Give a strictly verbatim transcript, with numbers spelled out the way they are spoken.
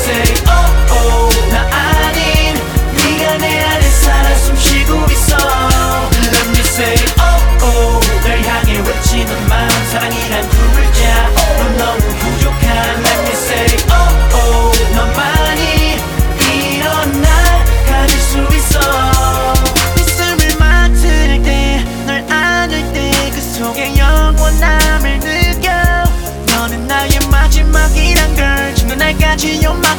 say oh oh 나 아닌 네가 내 안에 살아 숨쉬고 있어. Let me say oh oh 널 향해 외치는 마음 사랑이란 두 글자 넌 너무 부족한. Let me say oh oh 너만이 이런 날 가질 수 있어. 미움을 맡을 때 널 안을 때 그 속에 영원함을 느껴. 너는 나의 마지막이란 걸 지금 날까지 연막